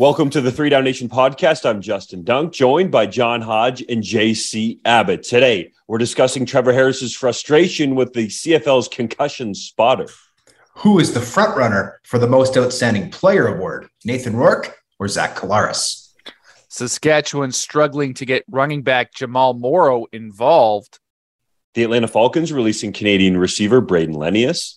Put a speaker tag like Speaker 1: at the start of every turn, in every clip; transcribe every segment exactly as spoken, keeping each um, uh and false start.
Speaker 1: Welcome to the Three Down Nation podcast. I'm Justin Dunk, joined by John Hodge and J C Abbott. Today, we're discussing Trevor Harris's frustration with the C F L's concussion spotter.
Speaker 2: Who is the frontrunner for the most outstanding player award, Nathan Rourke or Zach Collaros?
Speaker 3: Saskatchewan struggling to get running back Jamal Morrow involved.
Speaker 1: The Atlanta Falcons releasing Canadian receiver Braden Lenius.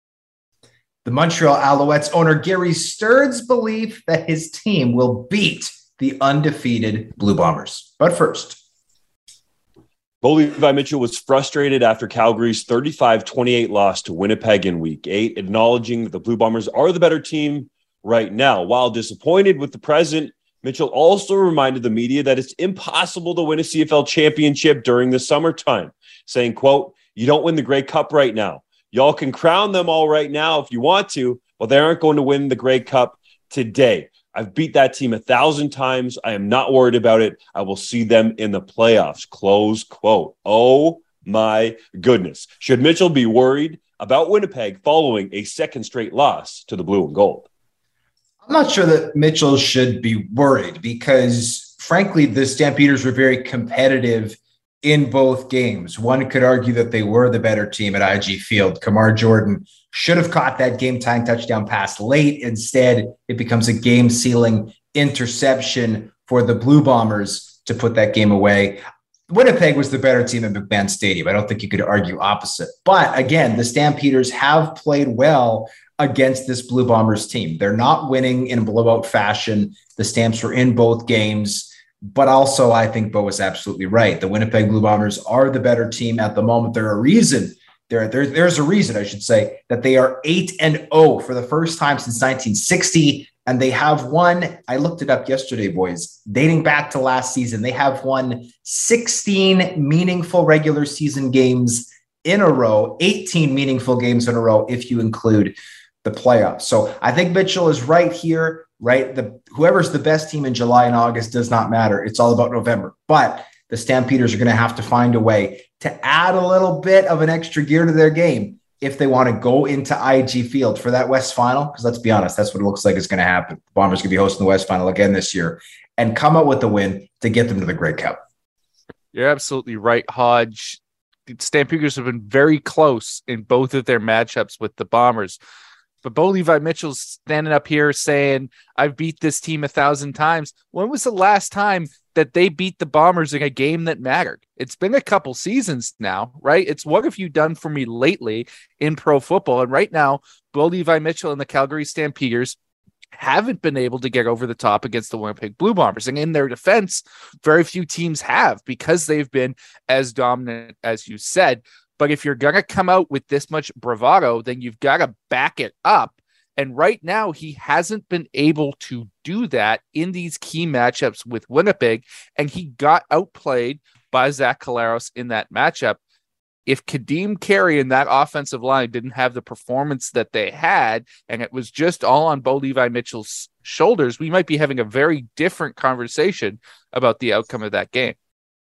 Speaker 2: The Montreal Alouettes owner Gary Sturd's belief that his team will beat the undefeated Blue Bombers. But first,
Speaker 1: Bo Levi Mitchell was frustrated after Calgary's thirty-five twenty-eight loss to Winnipeg in Week eight, acknowledging that the Blue Bombers are the better team right now. While disappointed with the present, Mitchell also reminded the media that it's impossible to win a C F L championship during the summertime, saying, quote, "You don't win the Grey Cup right now. Y'all can crown them all right now if you want to, but they aren't going to win the Grey Cup today. I've beat that team a thousand times. I am not worried about it. I will see them in the playoffs." Close quote. Oh my goodness. Should Mitchell be worried about Winnipeg following a second straight loss to the Blue and Gold?
Speaker 2: I'm not sure that Mitchell should be worried because, frankly, the Stampeders were very competitive in both games. One could argue that they were the better team at I G Field. Kamar Jordan should have caught that game-tying touchdown pass late. Instead, it becomes a game-sealing interception for the Blue Bombers to put that game away. Winnipeg was the better team at McMahon Stadium. I don't think you could argue opposite. But again, the Stampeders have played well against this Blue Bombers team. They're not winning in a blowout fashion. The Stamps were in both games. But also, I think Bo is absolutely right. The Winnipeg Blue Bombers are the better team at the moment. There are a reason, there, there, there's a reason, I should say, that they are eight and oh for the first time since nineteen sixty. And they have won, I looked it up yesterday, boys, dating back to last season, they have won sixteen meaningful regular season games in a row, eighteen meaningful games in a row, if you include the playoffs. So I think Mitchell is right here. Right? The whoever's the best team in July and August does not matter. It's all about November. But the Stampeders are going to have to find a way to add a little bit of an extra gear to their game if they want to go into I G Field for that West Final. Because let's be honest, that's what it looks like is going to happen. The Bombers going to be hosting the West Final again this year and come out with the win to get them to the Grey Cup.
Speaker 3: You're absolutely right, Hodge. The Stampeders have been very close in both of their matchups with the Bombers. But Bo Levi Mitchell's standing up here saying, I've beat this team a thousand times. When was the last time that they beat the Bombers in a game that mattered? It's been a couple seasons now, right? It's what have you done for me lately in pro football? And right now, Bo Levi Mitchell and the Calgary Stampeders haven't been able to get over the top against the Winnipeg Blue Bombers. And in their defense, very few teams have because they've been as dominant as you said. But if you're going to come out with this much bravado, then you've got to back it up. And right now, he hasn't been able to do that in these key matchups with Winnipeg. And he got outplayed by Zach Collaros in that matchup. If Kadeem Carey and that offensive line didn't have the performance that they had, and it was just all on Bo Levi Mitchell's shoulders, we might be having a very different conversation about the outcome of that game.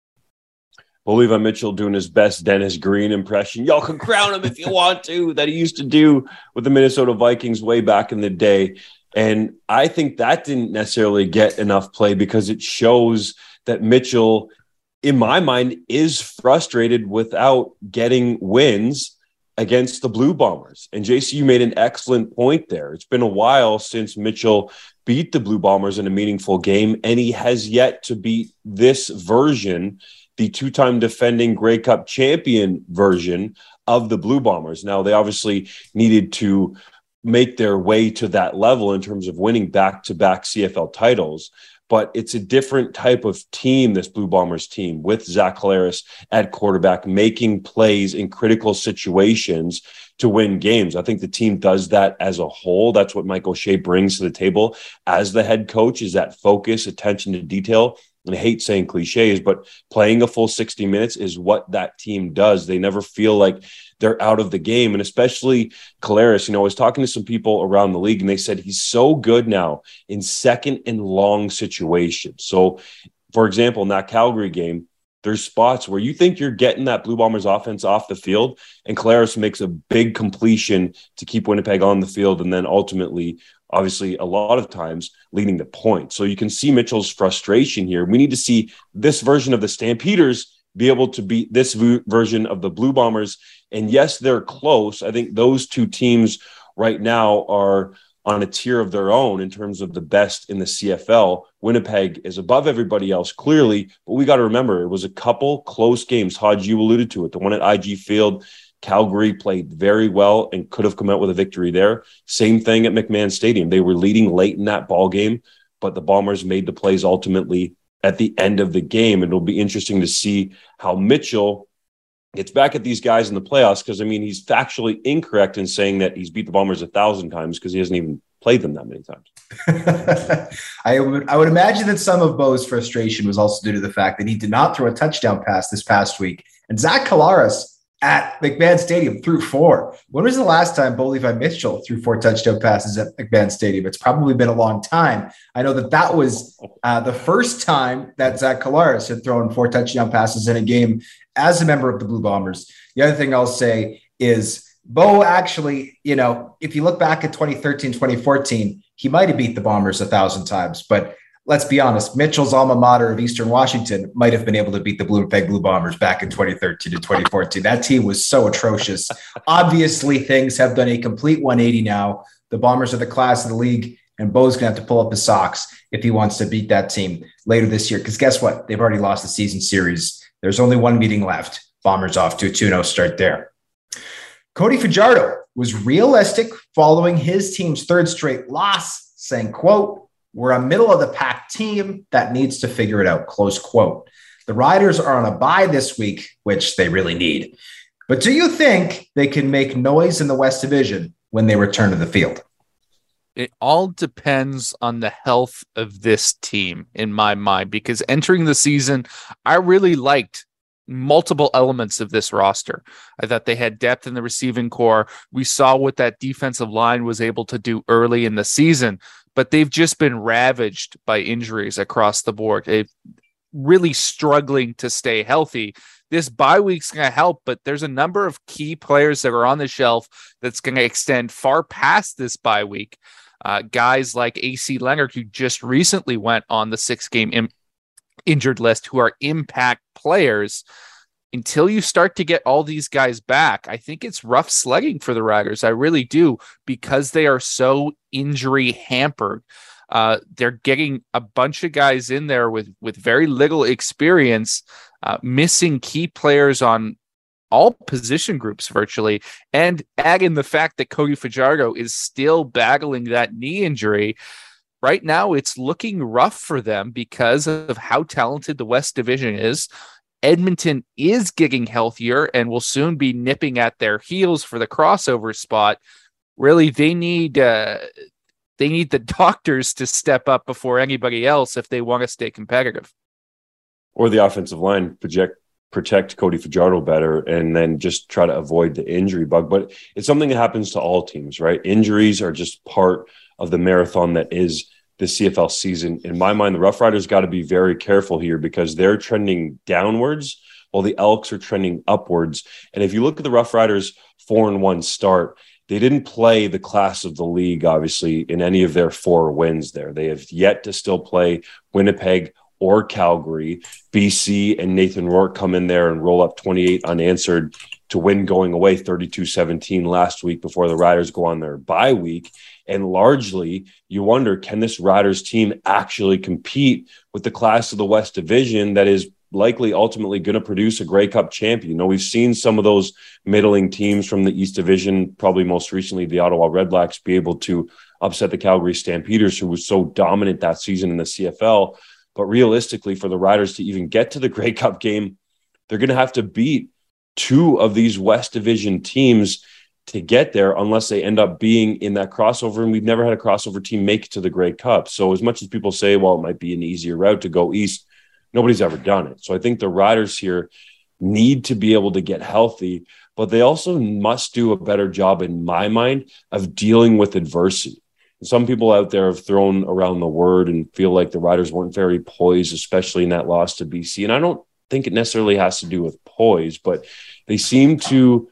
Speaker 1: Bo Levi Mitchell doing his best Dennis Green impression. Y'all can crown him if you want to, that he used to do with the Minnesota Vikings way back in the day. And I think that didn't necessarily get enough play because it shows that Mitchell, in my mind, is frustrated without getting wins against the Blue Bombers. And J C, you made an excellent point there. It's been a while since Mitchell beat the Blue Bombers in a meaningful game, and he has yet to beat this version, the two-time defending Grey Cup champion version of the Blue Bombers. Now, they obviously needed to make their way to that level in terms of winning back-to-back C F L titles, but it's a different type of team, this Blue Bombers team, with Zach Collaros at quarterback, making plays in critical situations to win games. I think the team does that as a whole. That's what Mike O'Shea brings to the table as the head coach, is that focus, attention to detail. And I hate saying cliches, but playing a full sixty minutes is what that team does. They never feel like they're out of the game. And especially Collaros, you know, I was talking to some people around the league and they said he's so good now in second and long situations. So, for example, in that Calgary game, there's spots where you think you're getting that Blue Bombers offense off the field, and Collaros makes a big completion to keep Winnipeg on the field and then ultimately obviously a lot of times leading the point. So you can see Mitchell's frustration here. We need to see this version of the Stampeders be able to beat this v- version of the Blue Bombers. And yes, they're close. I think those two teams right now are on a tier of their own in terms of the best in the C F L. Winnipeg is above everybody else, clearly, but we got to remember it was a couple close games. Hodge, you alluded to it. The one at I G Field, Calgary played very well and could have come out with a victory there. Same thing at McMahon Stadium. They were leading late in that ball game, but the Bombers made the plays ultimately at the end of the game. And it'll be interesting to see how Mitchell gets back at these guys in the playoffs, because, I mean, he's factually incorrect in saying that he's beat the Bombers a thousand times because he hasn't even played them that many times.
Speaker 2: I would I would imagine that some of Bo's frustration was also due to the fact that he did not throw a touchdown pass this past week. And Zach Collaros at McMahon Stadium threw four. When was the last time Bo Levi Mitchell threw four touchdown passes at McMahon Stadium? It's probably been a long time. I know that that was uh, the first time that Zach Collaros had thrown four touchdown passes in a game as a member of the Blue Bombers. The other thing I'll say is Bo actually, you know, if you look back at twenty thirteen, twenty fourteen, he might have beat the Bombers a thousand times, but let's be honest, Mitchell's alma mater of Eastern Washington might have been able to beat the Winnipeg Blue Bombers back in twenty thirteen to twenty fourteen. That team was so atrocious. Obviously, things have done a complete one eighty now. The Bombers are the class of the league, and Bo's going to have to pull up his socks if he wants to beat that team later this year. Because guess what? They've already lost the season series. There's only one meeting left. Bombers off to a two oh start there. Cody Fajardo was realistic following his team's third straight loss, saying, quote, "We're a middle of the pack team that needs to figure it out," close quote. The Riders are on a bye this week, which they really need. But do you think they can make noise in the West Division when they return to the field?
Speaker 3: It all depends on the health of this team, in my mind, because entering the season, I really liked multiple elements of this roster. I thought they had depth in the receiving core. We saw what that defensive line was able to do early in the season, but they've just been ravaged by injuries across the board. They've really struggling to stay healthy. This bye week's going to help, but there's a number of key players that are on the shelf that's going to extend far past this bye week. Uh, guys like A C Leonard, who just recently went on the six-game im- injured list, who are impact players. Until you start to get all these guys back, I think it's rough sledding for the Riders. I really do, because they are so injury hampered. Uh, they're getting a bunch of guys in there with, with very little experience, uh, missing key players on all position groups virtually, and add in the fact that Cody Fajardo is still battling that knee injury. Right now, it's looking rough for them because of how talented the West Division is. Edmonton is getting healthier and will soon be nipping at their heels for the crossover spot. Really, they need uh, they need the doctors to step up before anybody else if they want to stay competitive.
Speaker 1: Or the offensive line project protect Cody Fajardo better and then just try to avoid the injury bug. But it's something that happens to all teams, right? Injuries are just part of the marathon that is the C F L season. In my mind, the Rough Riders got to be very careful here because they're trending downwards while the Elks are trending upwards. And if you look at the Rough Riders four and one start, they didn't play the class of the league, obviously, in any of their four wins there. They have yet to still play Winnipeg or Calgary. B C and Nathan Rourke come in there and roll up twenty-eight unanswered to win going away thirty-two seventeen last week before the Riders go on their bye week. And largely, you wonder, can this Riders team actually compete with the class of the West Division that is likely ultimately going to produce a Grey Cup champion? You know, we've seen some of those middling teams from the East Division, probably most recently the Ottawa Redblacks, be able to upset the Calgary Stampeders, who was so dominant that season in the C F L. But realistically, for the Riders to even get to the Grey Cup game, they're going to have to beat two of these West Division teams to get there, unless they end up being in that crossover. And we've never had a crossover team make it to the Grey Cup. So as much as people say, well, it might be an easier route to go east, nobody's ever done it. So I think the Riders here need to be able to get healthy, but they also must do a better job, in my mind, of dealing with adversity. Some people out there have thrown around the word and feel like the Riders weren't very poised, especially in that loss to B C. And I don't think it necessarily has to do with poise, but they seem to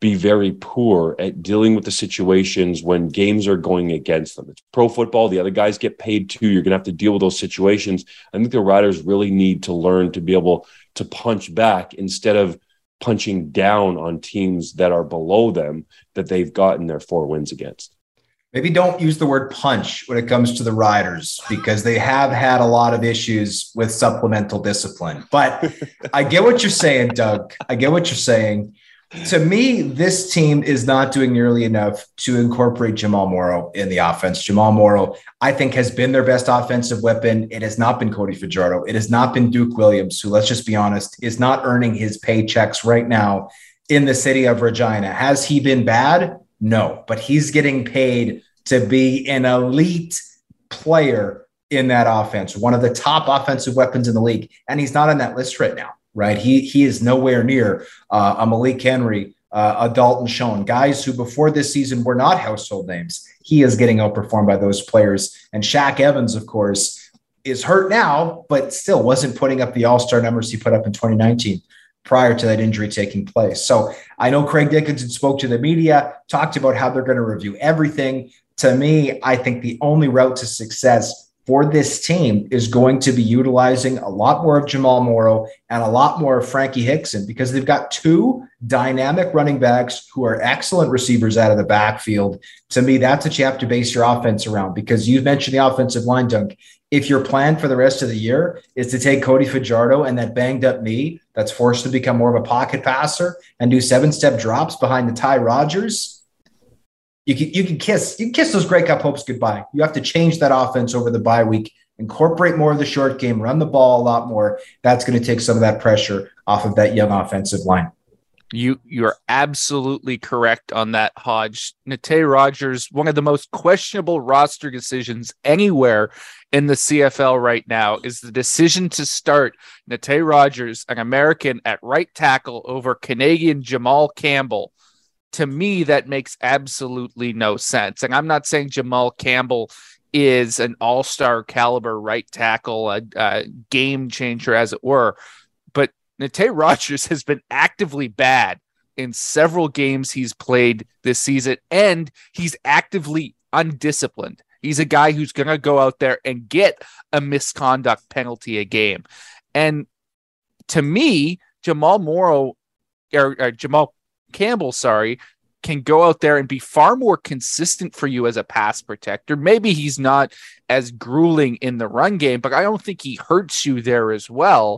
Speaker 1: be very poor at dealing with the situations when games are going against them. It's pro football. The other guys get paid too. You're going to have to deal with those situations. I think the Riders really need to learn to be able to punch back instead of punching down on teams that are below them that they've gotten their four wins against.
Speaker 2: Maybe don't use the word punch when it comes to the Riders, because they have had a lot of issues with supplemental discipline. But I get what you're saying, Doug. I get what you're saying. To me, this team is not doing nearly enough to incorporate Jamal Morrow in the offense. Jamal Morrow, I think, has been their best offensive weapon. It has not been Cody Fajardo. It has not been Duke Williams, who, let's just be honest, is not earning his paychecks right now in the city of Regina. Has he been bad? No, but he's getting paid to be an elite player in that offense, one of the top offensive weapons in the league. And he's not on that list right now. Right. He he is nowhere near uh, a Malik Henry, uh, a Dalton Schoen, guys who before this season were not household names. He is getting outperformed by those players. And Shaq Evans, of course, is hurt now, but still wasn't putting up the all-star numbers he put up in twenty nineteen prior to that injury taking place. So I know Craig Dickinson spoke to the media, talked about how they're going to review everything. To me, I think the only route to success for this team is going to be utilizing a lot more of Jamal Morrow and a lot more of Frankie Hickson, because they've got two dynamic running backs who are excellent receivers out of the backfield. To me, that's what you have to base your offense around, because you mentioned the offensive line, Dunk. If your plan for the rest of the year is to take Cody Fajardo and that banged up knee that's forced to become more of a pocket passer and do seven-step drops behind the Ty Rodgers, You can you can kiss you can kiss those Grey Cup hopes goodbye. You have to change that offense over the bye week, incorporate more of the short game, run the ball a lot more. That's going to take some of that pressure off of that young offensive line.
Speaker 3: You you're absolutely correct on that, Hodge. Nate Rodgers, one of the most questionable roster decisions anywhere in the C F L right now, is the decision to start Nate Rodgers, an American, at right tackle over Canadian Jamal Campbell. To me, that makes absolutely no sense. And I'm not saying Jamal Campbell is an all-star caliber right tackle, a, a game changer, as it were. But Nate Rodgers has been actively bad in several games he's played this season, and he's actively undisciplined. He's a guy who's going to go out there and get a misconduct penalty a game. And to me, Jamal Morrow, or, or Jamal Campbell, sorry, can go out there and be far more consistent for you as a pass protector. Maybe he's not as grueling in the run game, but I don't think he hurts you there as well.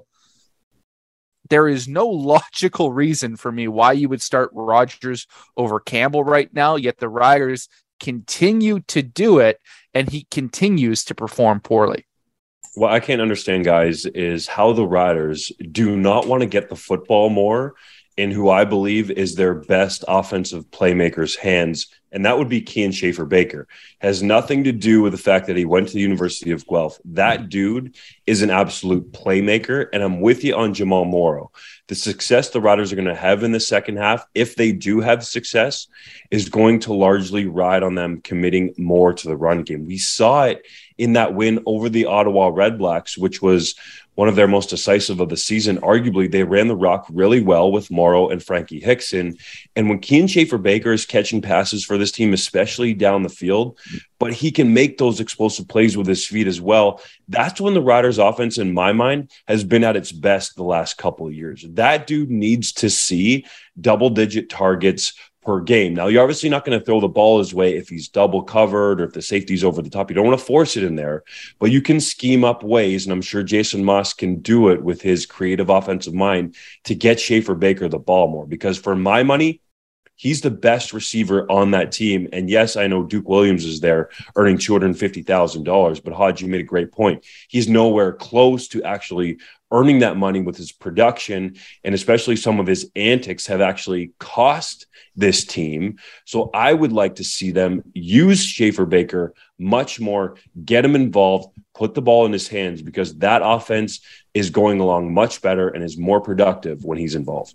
Speaker 3: There is no logical reason for me why you would start Rodgers over Campbell right now, yet the Riders continue to do it, and he continues to perform poorly.
Speaker 1: What I can't understand, guys, is how the Riders do not want to get the football more in who I believe is their best offensive playmaker's hands, and that would be Kian Schaffer-Baker. Has nothing to do with the fact that he went to the University of Guelph. That dude is an absolute playmaker, and I'm with you on Jamal Morrow. The success the Riders are going to have in the second half, if they do have success, is going to largely ride on them committing more to the run game. We saw it in that win over the Ottawa Redblacks, which was one of their most decisive of the season. Arguably, they ran the rock really well with Morrow and Frankie Hickson. And when Kian Schaffer-Baker is catching passes for this team, especially down the field, but he can make those explosive plays with his feet as well, that's when the Riders' offense, in my mind, has been at its best the last couple of years. That dude needs to see double-digit targets per game. Now, you're obviously not going to throw the ball his way if he's double covered or if the safety's over the top. You don't want to force it in there, but you can scheme up ways, and I'm sure Jason Moss can do it with his creative offensive mind to get Schaffer-Baker the ball more, because for my money, he's the best receiver on that team. And yes, I know Duke Williams is there earning two hundred fifty thousand dollars, but Hodge, you made a great point. He's nowhere close to actually earning that money with his production, and especially some of his antics have actually cost this team. So I would like to see them use Schaffer-Baker much more, get him involved, put the ball in his hands, because that offense is going along much better and is more productive when he's involved.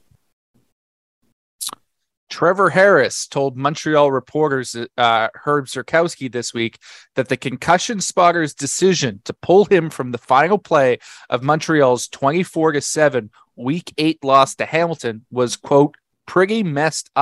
Speaker 3: Trevor Harris told Montreal reporters, uh, Herb Zurkowsky this week, that the concussion spotter's decision to pull him from the final play of Montreal's twenty-four to seven week eight loss to Hamilton was, quote, pretty messed up.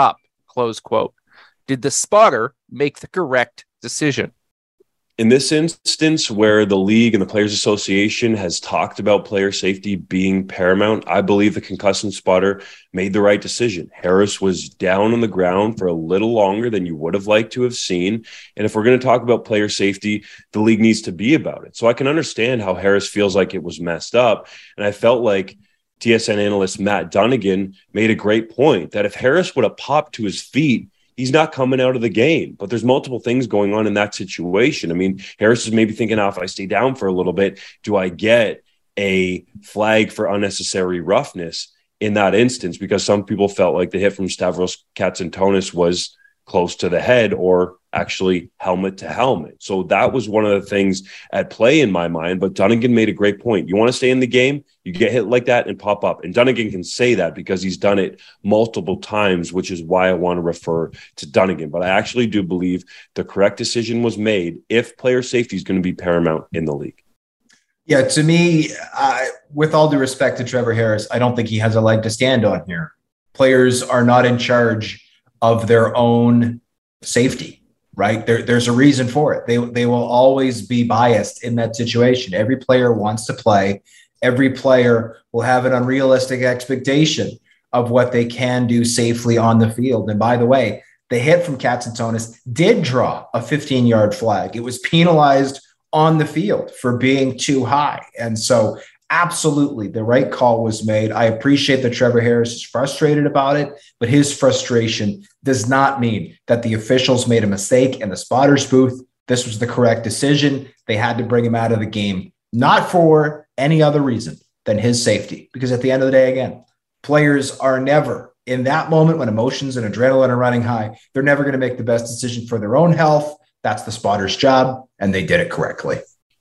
Speaker 3: close quote. Did the spotter make the correct decision?
Speaker 1: In this instance, where the league and the Players Association has talked about player safety being paramount, I believe the concussion spotter made the right decision. Harris was down on the ground for a little longer than you would have liked to have seen. And if we're going to talk about player safety, the league needs to be about it. So I can understand how Harris feels like it was messed up. And I felt like T S N analyst Matt Dunnigan made a great point that if Harris would have popped to his feet, he's not coming out of the game. But there's multiple things going on in that situation. I mean, Harris is maybe thinking, oh, if I stay down for a little bit, do I get a flag for unnecessary roughness in that instance? Because some people felt like the hit from Stavros Katsantonis was close to the head or actually helmet to helmet. So that was one of the things at play in my mind. But Dunnigan made a great point. You want to stay in the game, you get hit like that and pop up. And Dunnigan can say that because he's done it multiple times, which is why I want to refer to Dunnigan. But I actually do believe the correct decision was made if player safety is going to be paramount in the league.
Speaker 2: Yeah, to me, uh, with all due respect to Trevor Harris, I don't think he has a leg to stand on here. Players are not in charge of their own safety, right? There, there's a reason for it. They, they will always be biased in that situation. Every player wants to play. Every player will have an unrealistic expectation of what they can do safely on the field. And by the way, the hit from Katsantonis did draw a fifteen-yard flag. It was penalized on the field for being too high. And so absolutely the right call was made. I appreciate that Trevor Harris is frustrated about it, but his frustration does not mean that the officials made a mistake in the spotter's booth. This was the correct decision. They had to bring him out of the game, not for any other reason than his safety. Because at the end of the day, again, players are never in that moment when emotions and adrenaline are running high, they're never going to make the best decision for their own health. That's the spotter's job, and they did it correctly.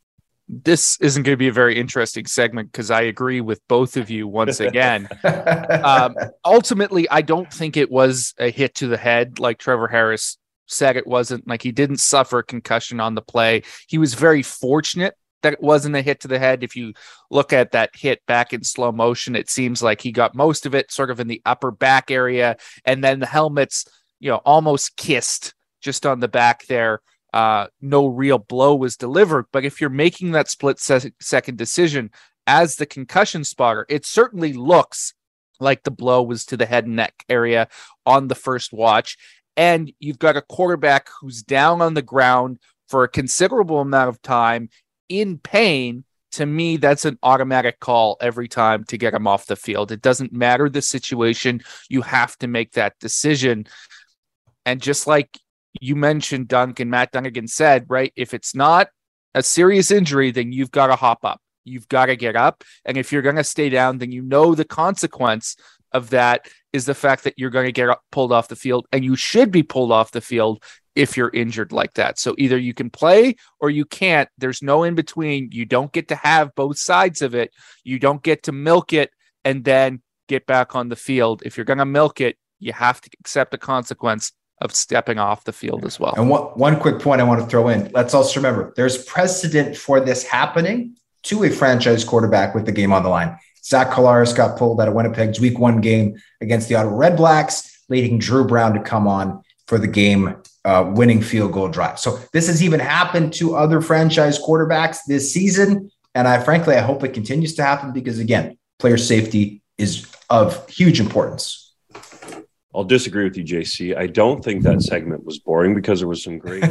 Speaker 3: This isn't going to be a very interesting segment because I agree with both of you once again. um, ultimately, I don't think it was a hit to the head like Trevor Harris said it wasn't. Like, he didn't suffer a concussion on the play. He was very fortunate that it wasn't a hit to the head. If you look at that hit back in slow motion, it seems like he got most of it sort of in the upper back area, and then the helmet's, you know, almost kissed just on the back there. Uh, no real blow was delivered. But if you're making that split se- second decision as the concussion spotter, it certainly looks like the blow was to the head and neck area on the first watch. And you've got a quarterback who's down on the ground for a considerable amount of time in pain. To me, that's an automatic call every time to get him off the field. It doesn't matter the situation. You have to make that decision. And just like you mentioned, Duncan, Matt Dunnigan said, right, if it's not a serious injury, then you've got to hop up. You've got to get up. And if you're going to stay down, then you know the consequence of that is the fact that you're going to get pulled off the field, and you should be pulled off the field if you're injured like that. So either you can play or you can't. There's no in between. You don't get to have both sides of it. You don't get to milk it and then get back on the field. If you're going to milk it, you have to accept the consequence of stepping off the field as well.
Speaker 2: And one, one quick point I want to throw in. Let's also remember there's precedent for this happening to a franchise quarterback with the game on the line. Zach Collaros got pulled out of Winnipeg's week one game against the Ottawa Red Blacks, leading Drew Brown to come on for the game uh, winning field goal drive. So this has even happened to other franchise quarterbacks this season. And I frankly, I hope it continues to happen because, again, player safety is of huge importance.
Speaker 1: I'll disagree with you, J C. I don't think that segment was boring because there was some great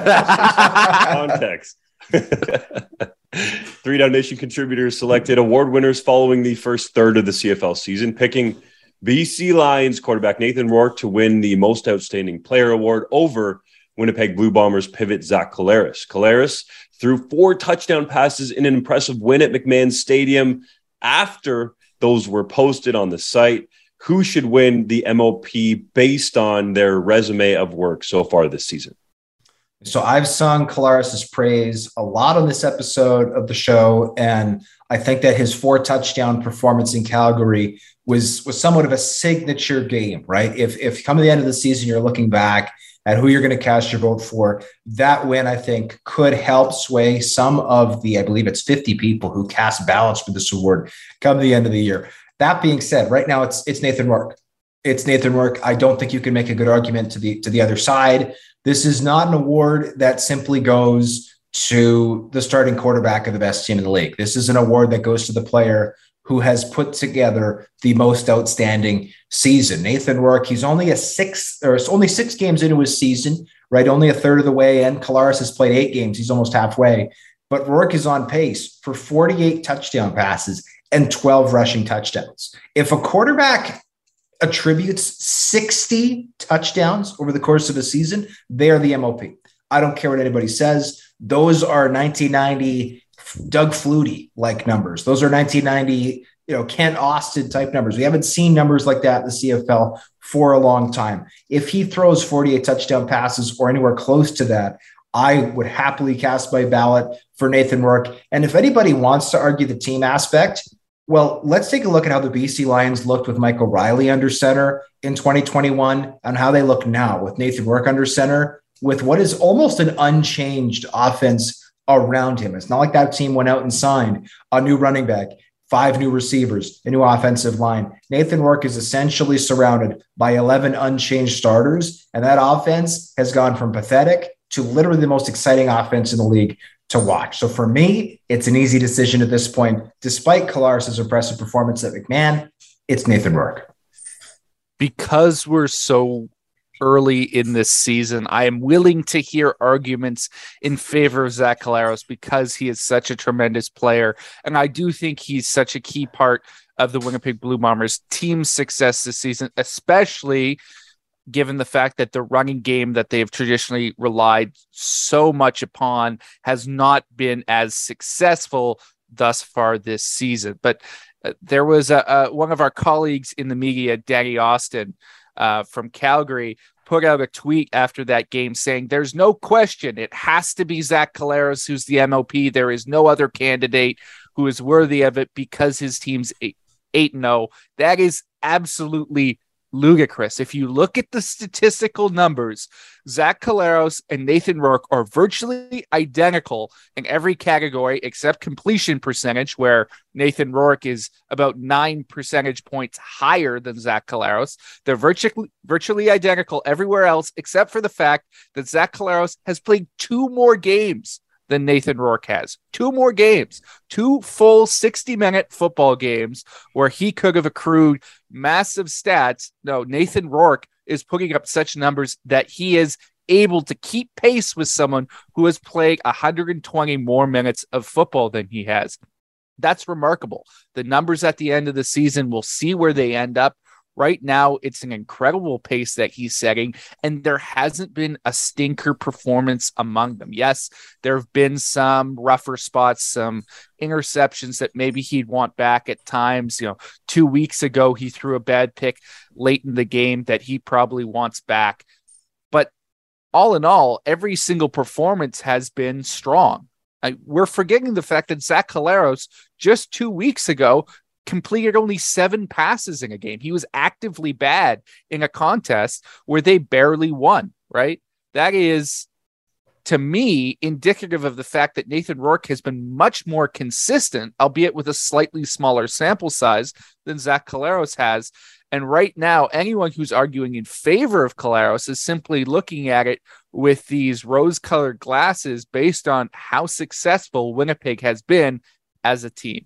Speaker 1: context. Three Down Nation contributors selected award winners following the first third of the C F L season, picking B C Lions quarterback Nathan Rourke to win the Most Outstanding Player award over Winnipeg Blue Bombers pivot Zach Collaros. Collaros threw four touchdown passes in an impressive win at McMahon Stadium. After those were posted on the site, who should win the M O P based on their resume of work so far this season?
Speaker 2: So I've sung Collaros' praise a lot on this episode of the show, and I think that his four touchdown performance in Calgary was, was somewhat of a signature game, right? If, if come to the end of the season, you're looking back at who you're going to cast your vote for, that win, I think, could help sway some of the, I believe it's fifty people who cast ballots for this award come the end of the year. That being said, right now it's it's Nathan Rourke. It's Nathan Rourke. I don't think you can make a good argument to the to the other side. This is not an award that simply goes to the starting quarterback of the best team in the league. This is an award that goes to the player who has put together the most outstanding season. Nathan Rourke, he's only a six or it's only six games into his season, right? Only a third of the way. And Collaros has played eight games. He's almost halfway. But Rourke is on pace for forty-eight touchdown passes and twelve rushing touchdowns. If a quarterback attributes sixty touchdowns over the course of a season, they are the M O P. I don't care what anybody says. Those are nineteen ninety Doug Flutie-like numbers. Those are nineteen ninety, you know, Kent Austin type numbers. We haven't seen numbers like that in the C F L for a long time. If he throws forty-eight touchdown passes or anywhere close to that, I would happily cast my ballot for Nathan Rourke. And if anybody wants to argue the team aspect, well, let's take a look at how the B C Lions looked with Mike O'Reilly under center in twenty twenty-one and how they look now with Nathan Rourke under center with what is almost an unchanged offense around him. It's not like that team went out and signed a new running back, five new receivers, a new offensive line. Nathan Rourke is essentially surrounded by eleven unchanged starters, and that offense has gone from pathetic to literally the most exciting offense in the league to watch. So for me, it's an easy decision at this point. Despite Collaros' impressive performance at McMahon, it's Nathan Rourke.
Speaker 3: Because we're so early in this season, I am willing to hear arguments in favor of Zach Collaros because he is such a tremendous player. And I do think he's such a key part of the Winnipeg Blue Bombers team success this season, especially given the fact that the running game that they have traditionally relied so much upon has not been as successful thus far this season. But uh, there was a, a, one of our colleagues in the media, Danny Austin uh, from Calgary, put out a tweet after that game saying there's no question it has to be Zach Collaros who's the M O P. There is no other candidate who is worthy of it because his team's eight and oh. That is absolutely ludicrous. If you look at the statistical numbers, Zach Collaros and Nathan Rourke are virtually identical in every category except completion percentage, where Nathan Rourke is about nine percentage points higher than Zach Collaros. They're virtually virtually identical everywhere else except for the fact that Zach Collaros has played two more games than Nathan Rourke has. Two more games, two full sixty-minute football games where he could have accrued massive stats. No, Nathan Rourke is putting up such numbers that he is able to keep pace with someone who has played one hundred twenty more minutes of football than he has. That's remarkable. The numbers at the end of the season, we'll see where they end up. Right now, it's an incredible pace that he's setting, and there hasn't been a stinker performance among them. Yes, there have been some rougher spots, some interceptions that maybe he'd want back at times. You know, two weeks ago, he threw a bad pick late in the game that he probably wants back. But all in all, every single performance has been strong. I, we're forgetting the fact that Zach Collaros just two weeks ago completed only seven passes in a game. He was actively bad in a contest where they barely won, right? That is, to me, indicative of the fact that Nathan Rourke has been much more consistent, albeit with a slightly smaller sample size than Zach Collaros has. And right now, anyone who's arguing in favor of Collaros is simply looking at it with these rose-colored glasses based on how successful Winnipeg has been as a team.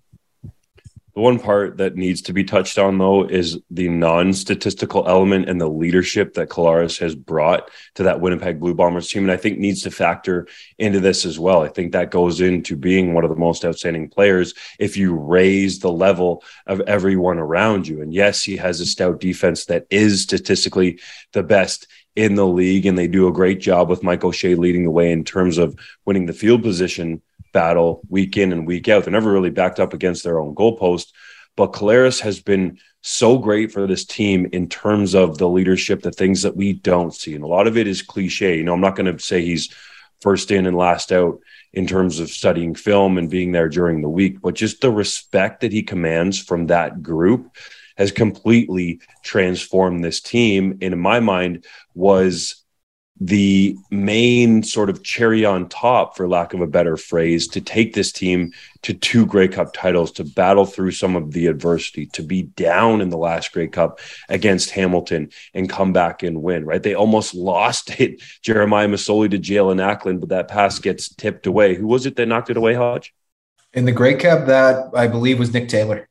Speaker 1: The one part that needs to be touched on, though, is the non-statistical element and the leadership that Collaros has brought to that Winnipeg Blue Bombers team, and I think needs to factor into this as well. I think that goes into being one of the most outstanding players if you raise the level of everyone around you. And yes, he has a stout defense that is statistically the best in the league, and they do a great job with Mike O'Shea leading the way in terms of winning the field position battle week in and week out. They're never really backed up against their own goalpost, but Collaros has been so great for this team in terms of the leadership, the things that we don't see. And a lot of it is cliche. You know, I'm not going to say he's first in and last out in terms of studying film and being there during the week, but just the respect that he commands from that group has completely transformed this team. And in my mind was the main sort of cherry on top, for lack of a better phrase, to take this team to two Grey Cup titles, to battle through some of the adversity, to be down in the last Grey Cup against Hamilton and come back and win, right? They almost lost it, Jeremiah Masoli to Jalen Ackland, but that pass gets tipped away. Who was it that knocked it away, Hodge?
Speaker 2: In the Grey Cup, that I believe was Nick Taylor.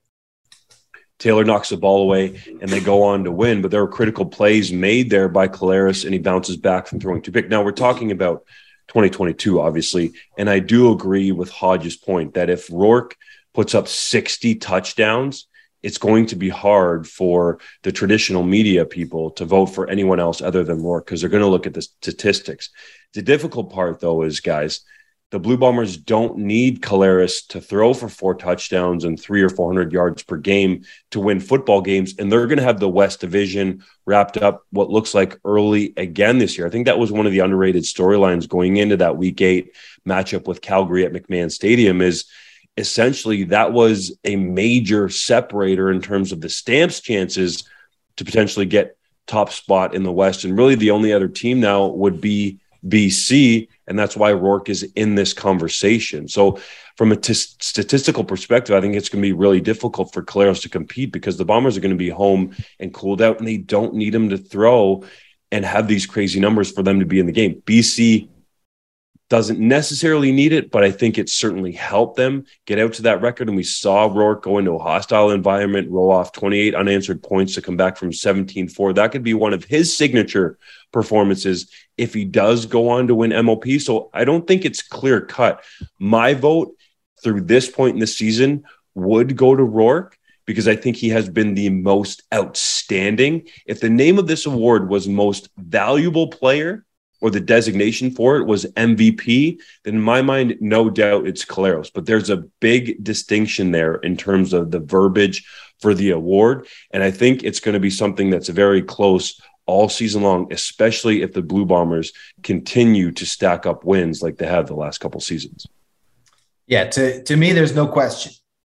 Speaker 1: Taylor knocks the ball away and they go on to win, but there were critical plays made there by Collaros and he bounces back from throwing too big. Now we're talking about twenty twenty-two, obviously, and I do agree with Hodge's point that if Rourke puts up sixty touchdowns, it's going to be hard for the traditional media people to vote for anyone else other than Rourke because they're going to look at the statistics. The difficult part, though, is, guys, the Blue Bombers don't need Collaros to throw for four touchdowns and three or four hundred yards per game to win football games, and they're going to have the West Division wrapped up what looks like early again this year. I think that was one of the underrated storylines going into that Week Eight matchup with Calgary at McMahon Stadium. Is essentially that was a major separator in terms of the Stamps' chances to potentially get top spot in the West, and really the only other team now would be B C, and that's why Rourke is in this conversation. So from a t- statistical perspective, I think it's going to be really difficult for Collaros to compete because the Bombers are going to be home and cooled out, and they don't need him to throw and have these crazy numbers for them to be in the game. B C doesn't necessarily need it, but I think it certainly helped them get out to that record. And we saw Rourke go into a hostile environment, roll off twenty-eight unanswered points to come back from seventeen four. That could be one of his signature performances if he does go on to win M O P. So I don't think it's clear cut. My vote through this point in the season would go to Rourke because I think he has been the most outstanding. If the name of this award was most valuable player, or the designation for it was M V P, then in my mind, no doubt it's Collaros. But there's a big distinction there in terms of the verbiage for the award. And I think it's going to be something that's very close all season long, especially if the Blue Bombers continue to stack up wins like they have the last couple seasons.
Speaker 2: Yeah, to, to me, there's no question.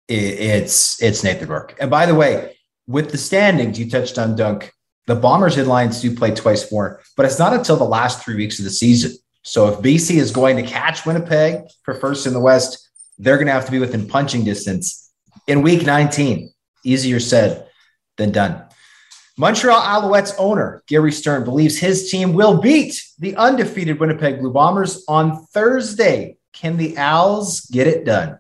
Speaker 2: It's, it's Nathan Rourke. And by the way, with the standings, you touched on, Dunk, the Bombers and Lions do play twice more, but it's not until the last three weeks of the season. So if B C is going to catch Winnipeg for first in the West, they're going to have to be within punching distance in week nineteen. Easier said than done. Montreal Alouettes owner Gary Stern believes his team will beat the undefeated Winnipeg Blue Bombers on Thursday. Can the Owls get it done?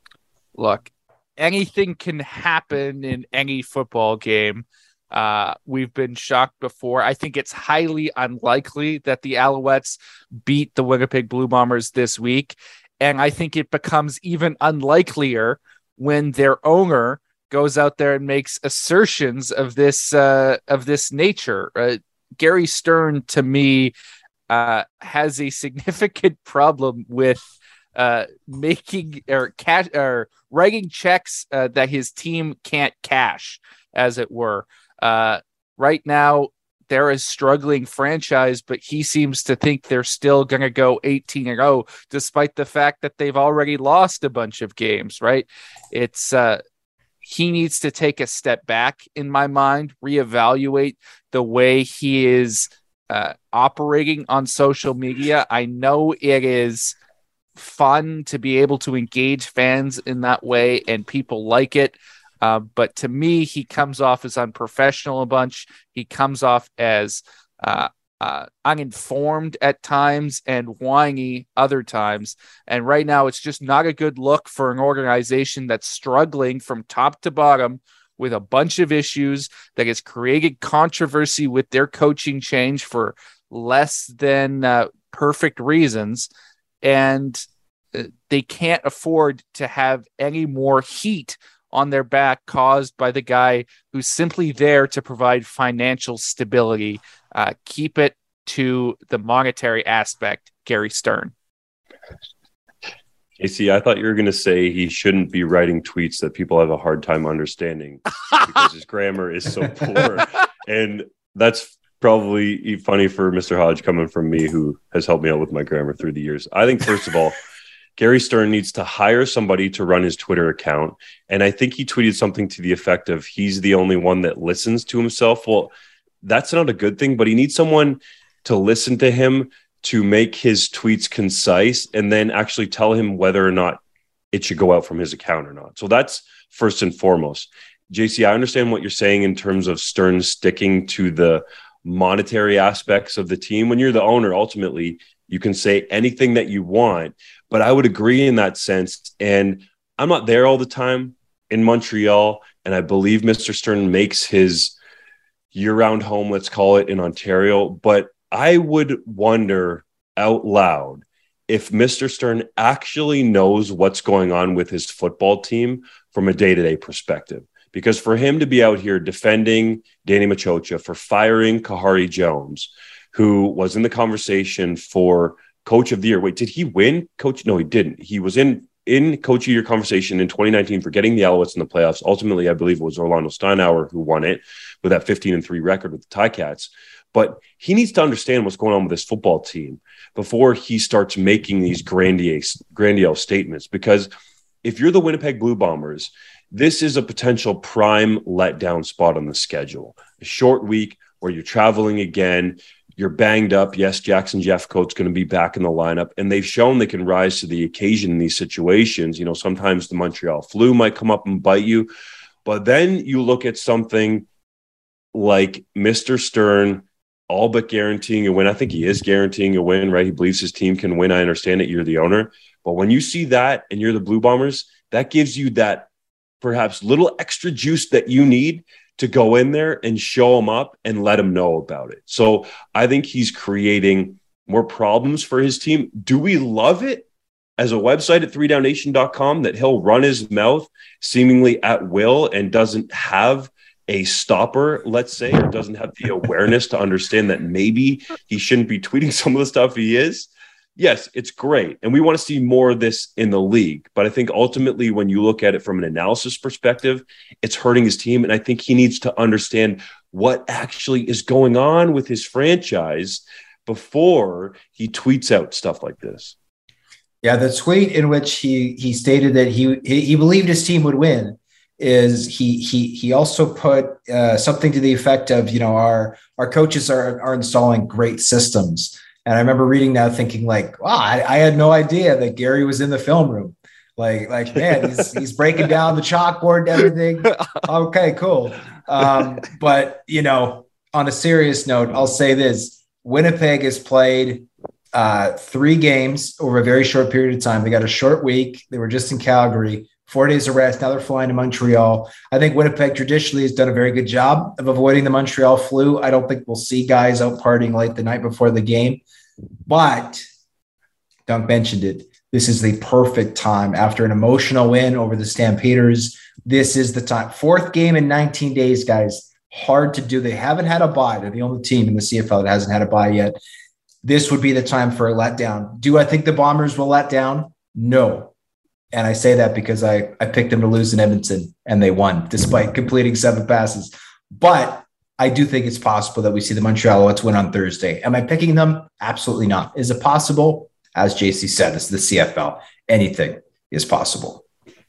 Speaker 3: Look, anything can happen in any football game. Uh, we've been shocked before. I think it's highly unlikely that the Alouettes beat the Winnipeg Blue Bombers this week. And I think it becomes even unlikelier when their owner goes out there and makes assertions of this, uh, of this nature. Uh, Gary Stern, to me, uh, has a significant problem with uh, making or cash or writing checks uh, that his team can't cash, as it were. Uh, right now, they're a struggling franchise, but he seems to think they're still going to go eighteen and oh, despite the fact that they've already lost a bunch of games, right? It's uh, he needs to take a step back, in my mind, reevaluate the way he is uh, operating on social media. I know it is fun to be able to engage fans in that way, and people like it. Uh, but to me, he comes off as unprofessional a bunch. He comes off as uh, uh, uninformed at times and whiny other times. And right now, it's just not a good look for an organization that's struggling from top to bottom with a bunch of issues, that has created controversy with their coaching change for less than uh, perfect reasons. And uh, they can't afford to have any more heat on their back caused by the guy who's simply there to provide financial stability. Uh, keep it to the monetary aspect, Gary Stern.
Speaker 1: Casey, I thought you were going to say he shouldn't be writing tweets that people have a hard time understanding because his grammar is so poor. And that's probably funny for Mister Hodge coming from me, who has helped me out with my grammar through the years. I think, first of all, Gary Stern needs to hire somebody to run his Twitter account. And I think he tweeted something to the effect of he's the only one that listens to himself. Well, that's not a good thing, but he needs someone to listen to him, to make his tweets concise, and then actually tell him whether or not it should go out from his account or not. So that's first and foremost. J C, I understand what you're saying in terms of Stern sticking to the monetary aspects of the team. When you're the owner, ultimately, you can say anything that you want, but I would agree in that sense. And I'm not there all the time in Montreal, and I believe Mister Stern makes his year-round home, let's call it, in Ontario, but I would wonder out loud if Mister Stern actually knows what's going on with his football team from a day-to-day perspective. Because for him to be out here defending Danny Machocha for firing Kahari Jones, who was in the conversation for Coach of the Year. Wait, did he win Coach? No, he didn't. He was in in Coach of the Year conversation in twenty nineteen for getting the Alouettes in the playoffs. Ultimately, I believe it was Orlando Steinauer who won it with that fifteen and three record with the Ticats. But he needs to understand what's going on with this football team before he starts making these grandiose, grandiose statements. Because if you're the Winnipeg Blue Bombers, this is a potential prime letdown spot on the schedule. A short week where you're traveling again, you're banged up. Yes, Jackson Jeffcoat's going to be back in the lineup, and they've shown they can rise to the occasion in these situations. You know, sometimes the Montreal flu might come up and bite you, but then you look at something like Mister Stern all but guaranteeing a win. I think he is guaranteeing a win, right? He believes his team can win. I understand it. You're the owner. But when you see that and you're the Blue Bombers, that gives you that perhaps little extra juice that you need to go in there and show them up and let them know about it. So I think he's creating more problems for his team. Do we love it as a website at three down nation dot com that he'll run his mouth seemingly at will and doesn't have a stopper, let's say, or doesn't have the awareness to understand that maybe he shouldn't be tweeting some of the stuff he is? Yes, it's great. And we want to see more of this in the league. But I think ultimately, when you look at it from an analysis perspective, it's hurting his team. And I think he needs to understand what actually is going on with his franchise before he tweets out stuff like this.
Speaker 2: Yeah, the tweet in which he he stated that he he believed his team would win is he he he also put uh, something to the effect of, you know, our our coaches are are installing great systems. And I remember reading that thinking like, wow, I, I had no idea that Gary was in the film room. Like, like man, he's he's breaking down the chalkboard and everything. Okay, cool. Um, but, you know, on a serious note, I'll say this. Winnipeg has played uh, three games over a very short period of time. They got a short week. They were just in Calgary. Four days of rest. Now they're flying to Montreal. I think Winnipeg traditionally has done a very good job of avoiding the Montreal flu. I don't think we'll see guys out partying late the night before the game. But Dunk mentioned it. This is the perfect time after an emotional win over the Stampeders. This is the time. Fourth game in nineteen days, guys. Hard to do. They haven't had a bye. They're the only team in the C F L that hasn't had a bye yet. This would be the time for a letdown. Do I think the Bombers will let down? No. And I say that because I, I picked them to lose in Edmonton and they won despite completing seven passes. But I do think it's possible that we see the Montreal Alouettes win on Thursday. Am I picking them? Absolutely not. Is it possible? As J C said, it's the C F L. Anything is possible.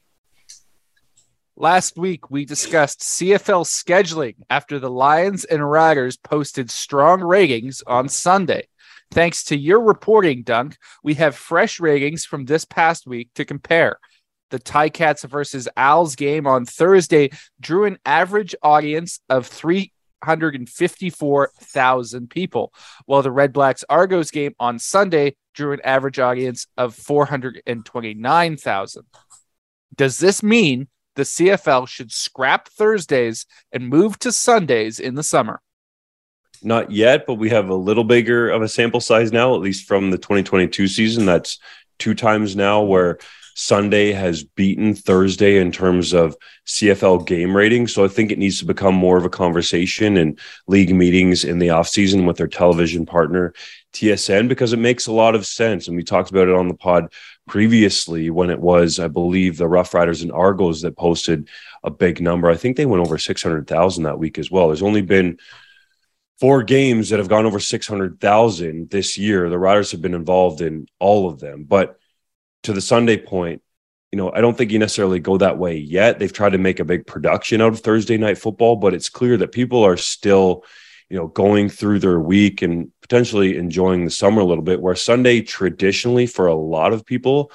Speaker 3: Last week, we discussed C F L scheduling after the Lions and Riders posted strong ratings on Sunday. Thanks to your reporting, Dunk, we have fresh ratings from this past week to compare. The Ticats versus Owls game on Thursday drew an average audience of three hundred fifty-four thousand people, while the Red Blacks Argos game on Sunday drew an average audience of four hundred twenty-nine thousand. Does this mean the C F L should scrap Thursdays and move to Sundays in the summer?
Speaker 1: Not yet, but we have a little bigger of a sample size now, at least from the twenty twenty-two season. That's two times now where Sunday has beaten Thursday in terms of C F L game rating. So I think it needs to become more of a conversation in league meetings in the offseason with their television partner, T S N, because it makes a lot of sense. And we talked about it on the pod previously when it was, I believe, the Rough Riders and Argos that posted a big number. I think they went over six hundred thousand that week as well. There's only been four games that have gone over six hundred thousand this year. The Riders have been involved in all of them. But to the Sunday point, you know, I don't think you necessarily go that way yet. They've tried to make a big production out of Thursday night football, but it's clear that people are still, you know, going through their week and potentially enjoying the summer a little bit, where Sunday traditionally for a lot of people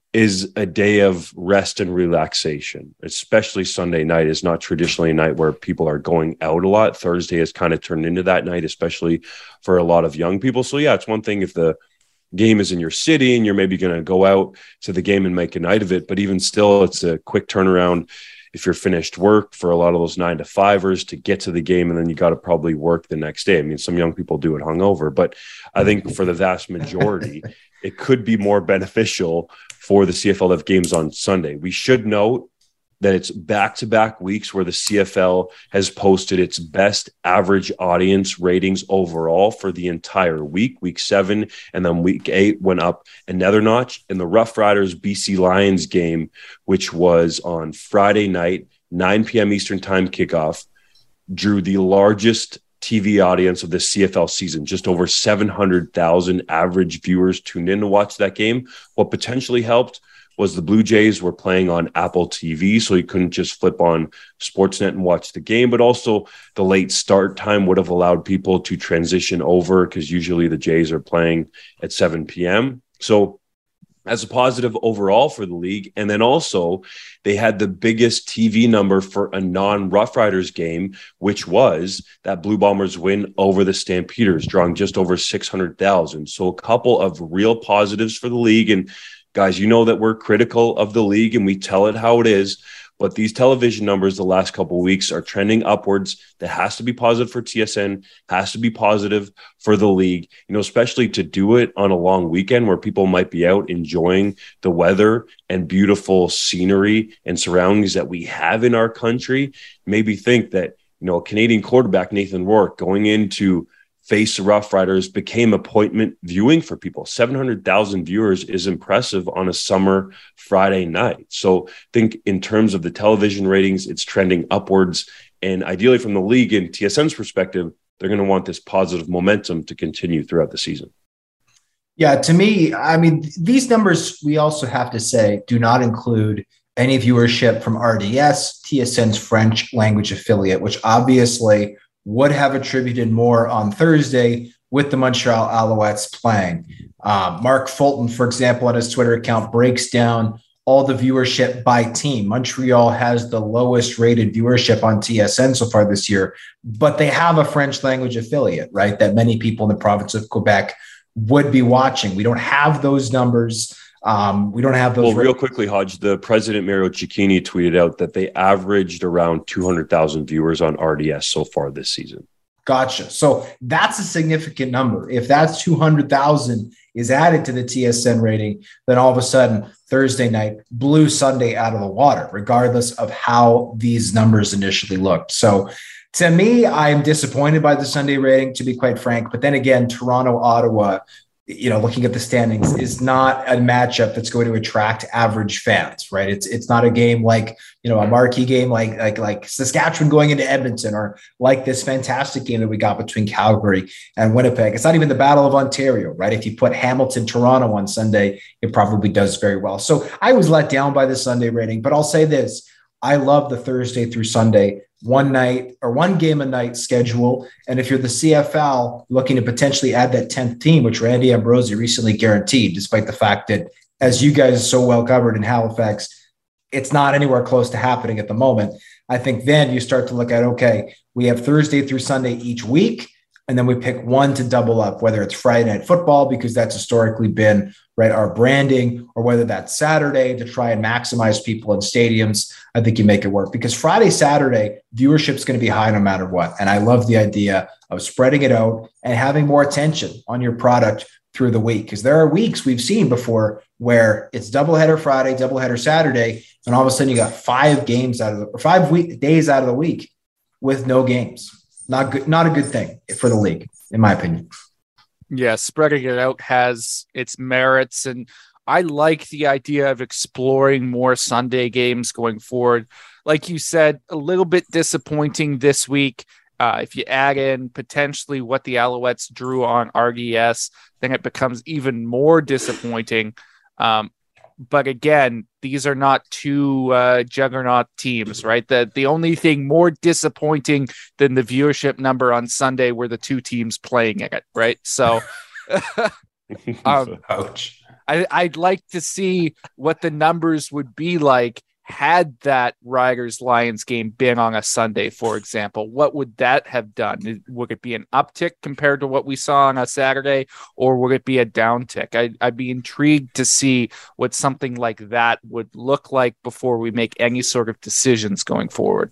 Speaker 1: is a day of rest and relaxation. Especially Sunday night is not traditionally a night where people are going out a lot. Thursday has kind of turned into that night, especially for a lot of young people. So yeah, it's one thing if the game is in your city and you're maybe going to go out to the game and make a night of it, but even still, it's a quick turnaround if you're finished work for a lot of those nine to fivers to get to the game, and then you got to probably work the next day. I mean, some young people do it hungover, but I think for the vast majority, it could be more beneficial for the C F L to have games on Sunday. We should note that it's back-to-back weeks where the C F L has posted its best average audience ratings overall for the entire week. Week seven and then week eight went up another notch. And the Rough Riders B C Lions game, which was on Friday night, nine p.m. Eastern time kickoff, drew the largest T V audience of the C F L season. Just over seven hundred thousand average viewers tuned in to watch that game. What potentially helped was the Blue Jays were playing on Apple T V, so you couldn't just flip on Sportsnet and watch the game, but also the late start time would have allowed people to transition over because usually the Jays are playing at seven p.m. So as a positive overall for the league. And then also they had the biggest T V number for a non-Rough Riders game, which was that Blue Bombers win over the Stampeders, drawing just over six hundred thousand. So a couple of real positives for the league. And guys, you know that we're critical of the league and we tell it how it is, but these television numbers the last couple of weeks are trending upwards. That has to be positive for T S N, has to be positive for the league, you know, especially to do it on a long weekend where people might be out enjoying the weather and beautiful scenery and surroundings that we have in our country. Maybe think that, you know, a Canadian quarterback, Nathan Rourke, going into face the Rough Riders became appointment viewing for people. seven hundred thousand viewers is impressive on a summer Friday night. So think in terms of the television ratings, it's trending upwards. And ideally from the league and T S N's perspective, they're going to want this positive momentum to continue throughout the season.
Speaker 2: Yeah, to me, I mean, these numbers, we also have to say, do not include any viewership from R D S, T S N's French language affiliate, which obviously would have attributed more on Thursday with the Montreal Alouettes playing. Uh, Mark Fulton, for example, on his Twitter account, breaks down all the viewership by team. Montreal has the lowest rated viewership on T S N so far this year, but they have a French language affiliate, right, that many people in the province of Quebec would be watching. We don't have those numbers. Um, we don't have those.
Speaker 1: Well, real quickly, Hodge, the president, Mario Cecchini, tweeted out that they averaged around two hundred thousand viewers on R D S so far this season.
Speaker 2: Gotcha. So that's a significant number. If that's two hundred thousand is added to the T S N rating, then all of a sudden Thursday night blew Sunday out of the water, regardless of how these numbers initially looked. So to me, I'm disappointed by the Sunday rating, to be quite frank. But then again, Toronto, Ottawa, you know, looking at the standings, is not a matchup that's going to attract average fans, right? It's it's not a game like, you know, a marquee game like like like Saskatchewan going into Edmonton, or like this fantastic game that we got between Calgary and Winnipeg. It's not even the Battle of Ontario, right? If you put Hamilton, Toronto on Sunday, it probably does very well. So I was let down by the Sunday rating, but I'll say this: I love the Thursday through Sunday one night or one game a night schedule. And if you're the C F L looking to potentially add that tenth team, which Randy Ambrosie recently guaranteed, despite the fact that, as you guys so well covered in Halifax, it's not anywhere close to happening at the moment. I think then you start to look at, okay, we have Thursday through Sunday each week, and then we pick one to double up, whether it's Friday Night Football, because that's historically been, right, our branding, or whether that's Saturday to try and maximize people in stadiums. I think you make it work, because Friday, Saturday, viewership is going to be high no matter what. And I love the idea of spreading it out and having more attention on your product through the week, because there are weeks we've seen before where it's doubleheader Friday, doubleheader Saturday, and all of a sudden you got five games out of the, or five week, days out of the week with no games. Not good, not a good thing for the league, in my opinion.
Speaker 3: Yeah, spreading it out has its merits, and I like the idea of exploring more Sunday games going forward. Like you said, a little bit disappointing this week. Uh, if you add in potentially what the Alouettes drew on R D S, then it becomes even more disappointing. Um, but again, these are not two uh, juggernaut teams, right? The, the only thing more disappointing than the viewership number on Sunday were the two teams playing it, right? So, um,
Speaker 2: ouch.
Speaker 3: I, I'd like to see what the numbers would be like had that Riders-Lions game been on a Sunday, for example. What would that have done? Would it be an uptick compared to what we saw on a Saturday, or would it be a downtick? I'd, I'd be intrigued to see what something like that would look like before we make any sort of decisions going forward.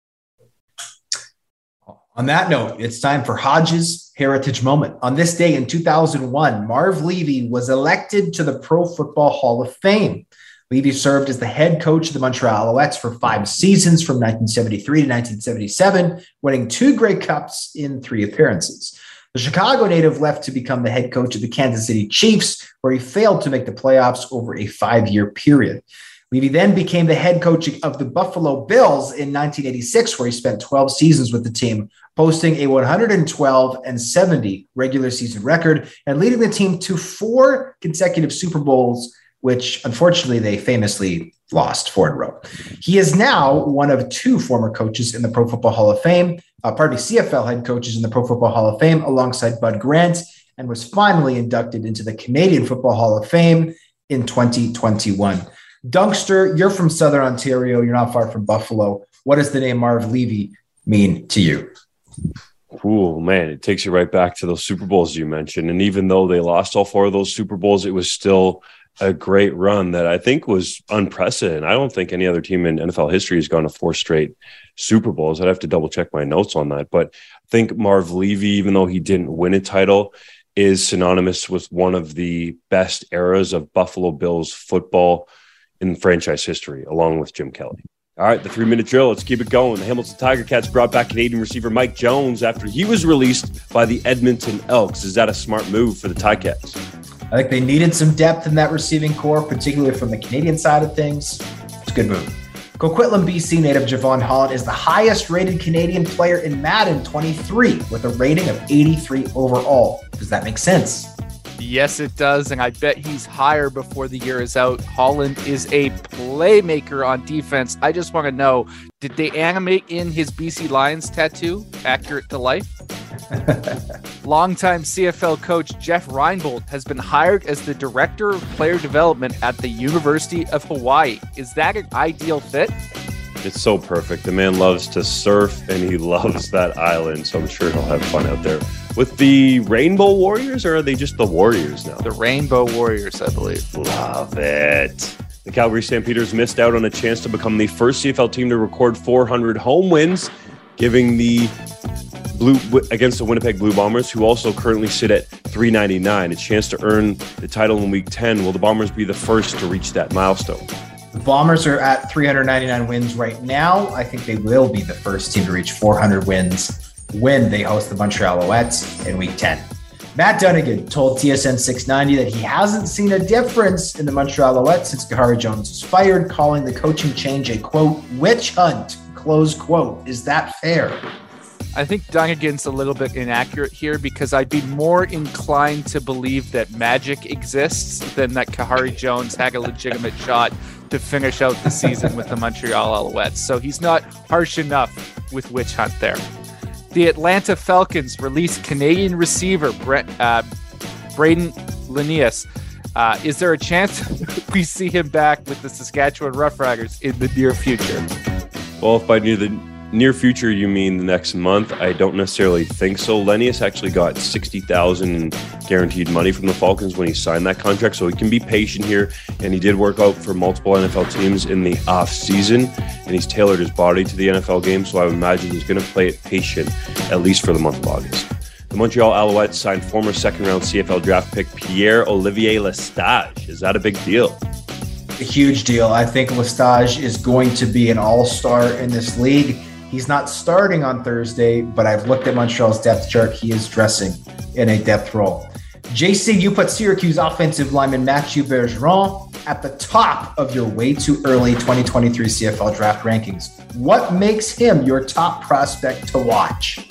Speaker 2: On that note, it's time for Hodges' Heritage Moment. On this day in two thousand one, Marv Levy was elected to the Pro Football Hall of Fame. Levy served as the head coach of the Montreal Alouettes for five seasons from nineteen seventy-three to nineteen seventy-seven, winning two Grey Cups in three appearances. The Chicago native left to become the head coach of the Kansas City Chiefs, where he failed to make the playoffs over a five-year period. Levy then became the head coach of the Buffalo Bills in nineteen eighty-six, where he spent twelve seasons with the team, posting a one hundred twelve and seventy regular season record and leading the team to four consecutive Super Bowls, which unfortunately they famously lost four in a row. He is now one of two former coaches in the Pro Football Hall of Fame, uh, pardon me, C F L head coaches in the Pro Football Hall of Fame alongside Bud Grant, and was finally inducted into the Canadian Football Hall of Fame in twenty twenty-one. Dunkster, you're from Southern Ontario. You're not far from Buffalo. What does the name Marv Levy mean to you?
Speaker 1: Oh, man, it takes you right back to those Super Bowls you mentioned. And even though they lost all four of those Super Bowls, it was still a great run that I think was unprecedented. I don't think any other team in N F L history has gone to four straight Super Bowls. I'd have to double check my notes on that. But I think Marv Levy, even though he didn't win a title, is synonymous with one of the best eras of Buffalo Bills football in franchise history, along with Jim Kelly. All right, the three-minute drill. Let's keep it going. The Hamilton Tiger Cats brought back Canadian receiver Mike Jones after he was released by the Edmonton Elks. Is that a smart move for the Ticats?
Speaker 2: I think they needed some depth in that receiving core, particularly from the Canadian side of things. It's a good move. Coquitlam, B C native Javon Holland is the highest-rated Canadian player in Madden twenty-three with a rating of eighty-three overall. Does that make sense?
Speaker 3: Yes, it does, and I bet he's higher before the year is out. Holland is a playmaker on defense. I just want to know, did they animate in his B C Lions tattoo accurate to life? Longtime C F L coach Jeff Reinbold has been hired as the director of player development at the University of Hawaii. Is that an ideal fit?
Speaker 1: It's so perfect. The man loves to surf and he loves that island, so I'm sure he'll have fun out there. With the Rainbow Warriors, or are they just the Warriors now?
Speaker 3: The Rainbow Warriors, I believe.
Speaker 1: Love it. The Calgary Stampeders missed out on a chance to become the first C F L team to record four hundred home wins, giving the Blue against the Winnipeg Blue Bombers, who also currently sit at three ninety-nine, a chance to earn the title in Week ten. Will the Bombers be the first to reach that milestone?
Speaker 2: The Bombers are at three ninety-nine wins right now. I think they will be the first team to reach four hundred wins when they host the Montreal Alouettes in Week ten. Matt Dunnigan told T S N six ninety that he hasn't seen a difference in the Montreal Alouettes since Kahari Jones was fired, calling the coaching change a, quote, witch hunt, close quote. Is that fair?
Speaker 3: I think Dunnigan's a little bit inaccurate here because I'd be more inclined to believe that magic exists than that Kahari Jones had a legitimate shot to finish out the season with the Montreal Alouettes. So he's not harsh enough with witch hunt there. The Atlanta Falcons released Canadian receiver Brent, uh, Braden Linnaeus. Uh, is there a chance we see him back with the Saskatchewan Roughriders in the near future?
Speaker 1: Well, if by near the near future you mean the next month, I don't necessarily think so. Linnaeus actually got sixty thousand dollars in guaranteed money from the Falcons when he signed that contract, so he can be patient here. And he did work out for multiple N F L teams in the off season, and he's tailored his body to the N F L game, so I would imagine he's going to play it patient, at least for the month of August. The Montreal Alouettes signed former second-round C F L draft pick Pierre-Olivier Lestage. Is that a big deal?
Speaker 2: A huge deal. I think Lestage is going to be an all-star in this league. He's not starting on Thursday, but I've looked at Montreal's depth chart. He is dressing in a depth role. J C, you put Syracuse offensive lineman Mathieu Bergeron at the top of your way too early twenty twenty-three C F L draft rankings. What makes him your top prospect to watch?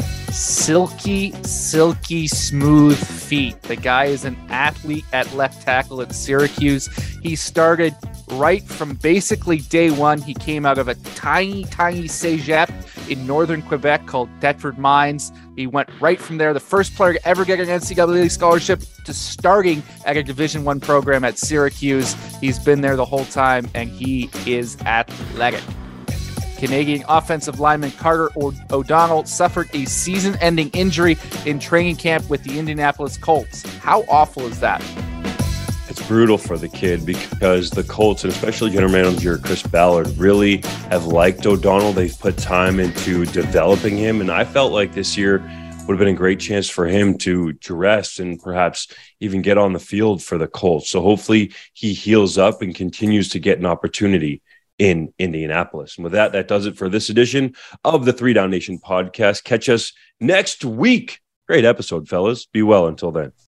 Speaker 3: Silky, silky, smooth feet. The guy is an athlete at left tackle at Syracuse. He started right from basically day one. He came out of a tiny, tiny cégep in northern Quebec called Thetford Mines. He went right from there, the first player to ever get an N C double A scholarship, to starting at a Division One program at Syracuse. He's been there the whole time, and he is athletic. Canadian offensive lineman Carter o- O'Donnell suffered a season-ending injury in training camp with the Indianapolis Colts. How awful is that?
Speaker 1: It's brutal for the kid because the Colts, and especially general manager Chris Ballard, really have liked O'Donnell. They've put time into developing him, and I felt like this year would have been a great chance for him to, to rest and perhaps even get on the field for the Colts. So hopefully he heals up and continues to get an opportunity in Indianapolis. And with that, that does it for this edition of the Three Down Nation podcast. Catch us next week. Great episode, fellas. Be well until then.